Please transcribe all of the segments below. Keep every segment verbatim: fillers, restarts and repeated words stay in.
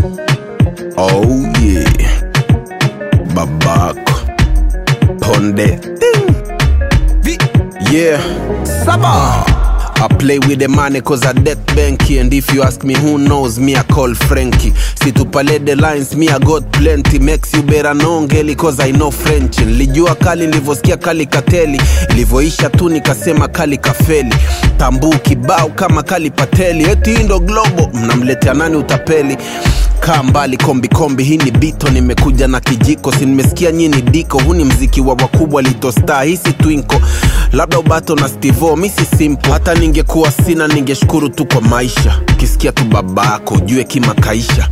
Oh yeah, babako Ponde. Yeah, Saba. I play with the money cause I death banky. And if you ask me who knows me, I call Frankie. See to pale the lines, me I got plenty. Makes you better know ngeli cause I know French. Nilijua kali nilivosikia kali kateli, ilivoisha tu nikasema kali kafeli. Tambu kibao kama kali pateli. Eti indo globo, mnamletea nani utapeli. Kaa mbali kombi kombi, hii ni bito. Nimekuja na kijiko, si nimesikia nyini diko. Huu ni mziki wa wakubwa Lito Star, hii si twinko. Labda ubato na Stivo, misi simple. Hata ningekuwa sina ningeshukuru tu kwa maisha. Kisikia tu babako, ujue kima kaisha.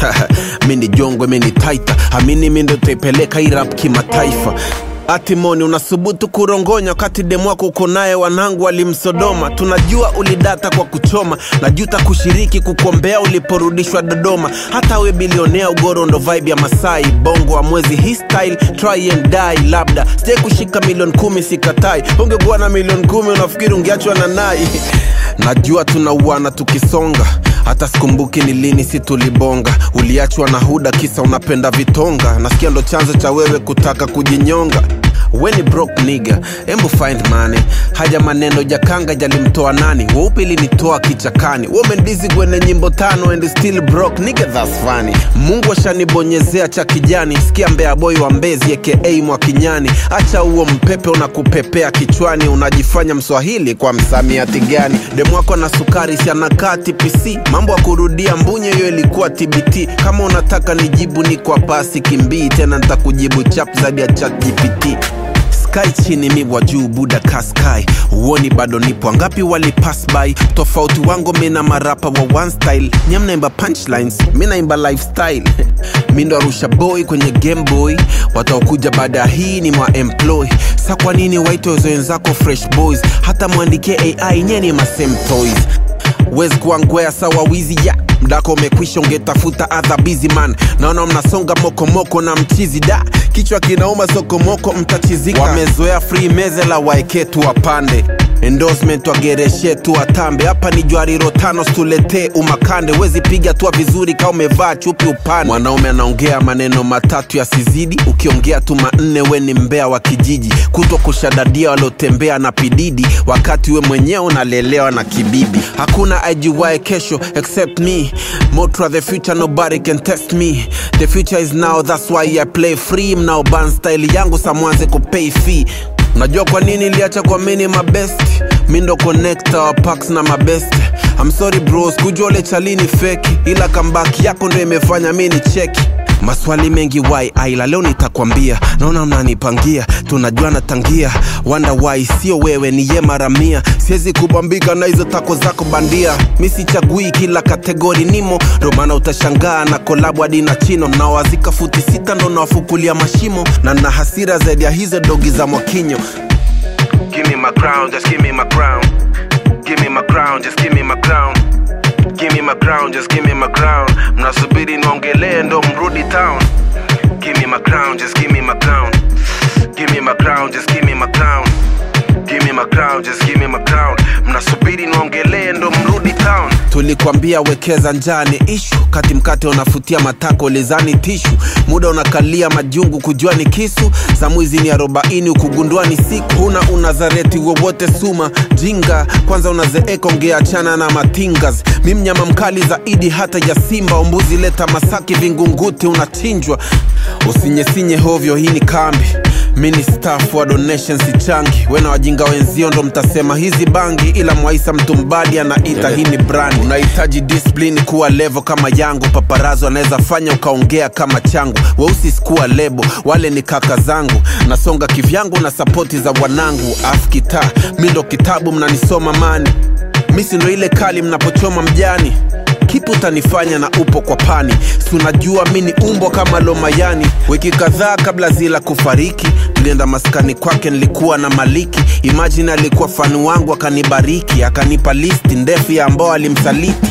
Mini jongwe, mini taita. Hamini mindo teipeleka hii rap kima taifa. Atimoni unasubutu kurongonya wakati demu wako uko naye wanangu walimsodoma. Tunajua ulidata kwa kuchoma, najuta kushiriki kukombea uliporudishwa Dodoma. Hata we bilionea ugoro ndo vibe ya Masai. Bongo wa mwezi hii style, try and die. Labda, stay kushika milioni kumi sikatai. Ungekuwa na milioni kumi unafikiri ungeachwa na nai. Najua tunauana tukisonga, hata sikumbuki ni lini si tulibonga. Uliachwa na huda kisa unapenda vitonga. Nasikia ndo chanzo cha wewe kutaka kujinyonga. We ni broke nigga, embu find money. Haja maneno jakanga jalimtoa nani. Weupe ilinitoa kichakani. Woman dizi gwene nyimbo tano and still broke nigga, that's funny. Mungu ashanibonyezea cha kijani. Sikia Mbea boy wa Mbezi aka Mwakinyani. Acha uo mpepe unakupepea kichwani. Unajifanya Mswahili kwa msamiati gani? Demu wako na sukari si anakaa T P C. Mambo ya kurudia mbunye yo ilikuwa T B T. Kama unataka nijibu ni kwa pasi kimbii. Tena nitakujibu chap zaidi ya chat G P T. Sky chini mi wajuu buda kaskai. Uoni bado nipo angapi wali pass by. Tofauti wango mina marapa wa one style. Nyamna imba punchlines, mina imba lifestyle. Mindo Arusha boy kwenye game boy. Wataokuja baada hii ni mwa employ. Sa kwa nini waito wezo wenzako fresh boys. Hata muandike A I nyeni ma same toys. Wezi kuangwea sawa wizi ya mdako umekwisha ungetafuta other busy man. Naona mnasonga moko moko na mchizi da. Kichwa kinauma soko moko mtachizika. Wamezoea free meze la waeke tu wapande. Endorsement wagereshe tu watambe. Hapa ni juari rotano stulete umakande. Wezi piga tuwa vizuri ka umevaa chupi upande. Mwanaume anaongea maneno matatu ya sizidi. Ukiongea tu manne we ni Mbea wa kijiji. Kuto kushadadia walotembea na pididi. Wakati we mwenyewe unalelewa na kibibi. Hakuna I G Y kesho except me. Motra the future nobody can test me. The future is now, that's why I play free. Mnao ban style yangu samwanze kupay fee. Unajua kwa nini liacha kwa mini mabest. Mindo connector wa packs na mabest. I'm sorry bros, kujua le chalini feki. Ila comeback yako ndo imefanya mini cheki. Maswali mengi why aila leo nitakwambia. Naona mnanipangia, tunajua natangia. Wonder why sio wewe ni ye maramia. Siezi kubambika na hizo tako zako bandia. Misi chagui kila kategori nimo. Romana utashangaa na kolabu hadi na Chino. Mnawazika futi sita ndo nawafukulia mashimo. Na na hasira zaidi ya hizo dogi za Mwakinyo. Give me my crown, just give me my crown. Give me my crown, just give me my crown. Give me my crown, just give me my crown. Mnasubiri niongelee ndo mrudi town. Give me my crown, just give me my crown. Give me my crown, just give me my crown. Give me my crown, just give me my crown. Mnasubiri niongelee ndo mrudi town. Tulikuambia wekeza njani issue. Kati mkate unafutia matako lezani tishu. Muda unakalia majungu kujua ni kisu. Za mwizi ni arobaini ukugundua ni siku. Huna unazareti wowote suma jinga. Kwanza unazeeka ongea chana na matingas. Mimi mnyama mkali zaidi hata ya simba. Umbuzi leta Masaki Vingunguti unachinjwa. Usinyesinye hovyo hii ni kambi. Mini staff wa donations si changi. Wena wajinga wenzio ndo mtasema hizi bangi. Ila Mwaisa mtu mbadi anaita hii ni brand. Unahitaji discipline kuwa level kama yangu. Paparazo anaweza fanya ukaongea kama changu. Weusi sikuwa lebo, wale ni kaka zangu. Nasonga kivyangu na sapoti za wanangu. Afu kita, mindo kitabu mnanisoma mani. Misi ndo ile kali mnapochoma mjani. Kipu utanifanya na upo kwa pani. Sunajua mini umbo kama Lomayani. Wiki kadhaa kabla Zila kufariki. Tulienda maskani kwake nilikuwa na Maliki. Imagine alikuwa fanu wangu akanibariki. Akanipa listi ndefu ya ambao alimsaliti.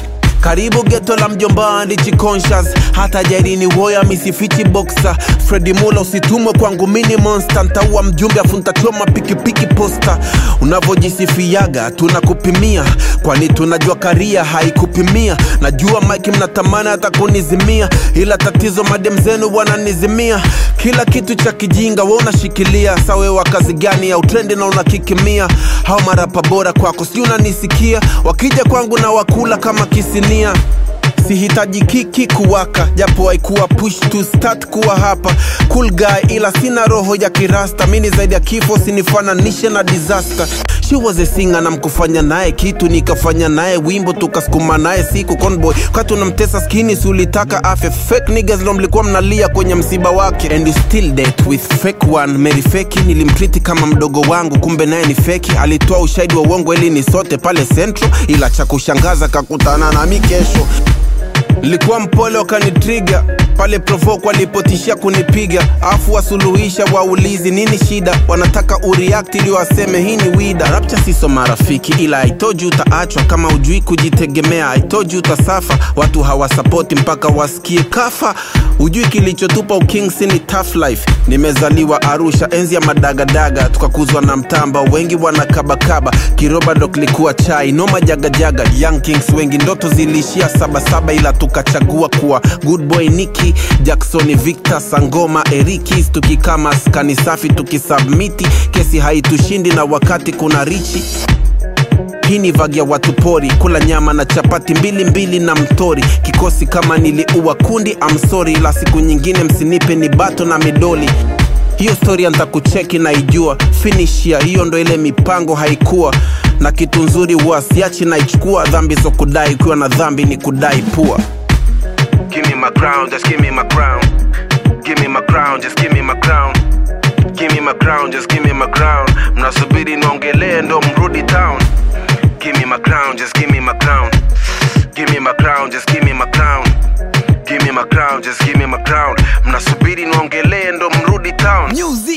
Karibu ghetto la mjomba ndichi conscious. Hata jairini woya misifichi boxer. Freddy Mula usitumwe kwangu mini monster. Ntaua mjumbe afunta choma piki piki poster. Unavojisifiaga tunakupimia, kwani tunajua karia haikupimia. Najua Mike mnatamani hata kunizimia, ila tatizo madem zenu wananizimia. Kila kitu cha kijinga wewe unashikilia. Sawe wa kazi gani au trendi na unakikimia. Hao marapa bora kwako si unanisikia. Wakija kwangu na wakula kama kisinia. Sihitaji kiki kuwaka, japo haikuwa push to start kuwa hapa. Cool guy ila sina roho ya kirasta. Mini zaidi ya kifo sinifananishe na disaster. She was a singer na mkufanya nae kitu, nikafanya nae wimbo tukasukuma nae siku convoy. Wakati unamtesa skini si ulitaka afe. Fake niggas lo mlikuwa mnalia kwenye msiba wake. And you still date with fake one. Mary Feki nilimtriti kama mdogo wangu, kumbe nae ni feki. Alitoa ushahidi wa uongo ili ni sote pale Central, ila cha kushangaza kakutana na mi kesho. Likuwa mpole wakanitrigger pale provoke walipotishia kunipiga. Afu wasuluhisha waulizi nini shida. Wanataka ureact ili waseme hii ni wida. Rapcha siso marafiki ila I told you utaachwa kama ujui kujitegemea. I told you utasafa, watu hawasapoti mpaka wasikie kafa. Ujui kilichotupa ukingsi ni tough life. Nimezaliwa Arusha enzi ya madagadaga, tukakuzwa na mtamba wengi wanakabakaba. Kiroba dok likuwa chai noma jagajaga. Young kings wengi ndoto zilishia saba saba, ila tukachagua kuwa good boy Nicky Jackson, Victor, Sangoma, Erikis. Tukikama skani safi tukisubmiti, kesi haitushindi na wakati kuna richi. Hii ni vagi ya watu pori, kula nyama na chapati mbili mbili na mtori. Kikosi kama niliua kundi I'm sorry, ila siku nyingine msinipe ni bato na midoli. Hiyo story anta kucheki na ijua. Finish ya hiyo ndo ile mipango haikuwa. Na kitu nzuri huwa siachi na ichukua. Dhambi so kudai kuwa na dhambi ni kudai pua. Give me my crown, just give me my crown. Give me my crown, just give me my crown. Give me my crown, just give me my crown. Mnasubiri niongelee ndo mrudi town. Give me my crown, just give me my crown. Give me my crown, just give me my crown. Give me my crown, just give me my crown. Mnasubiri niongelee ndo mrudi town. Music.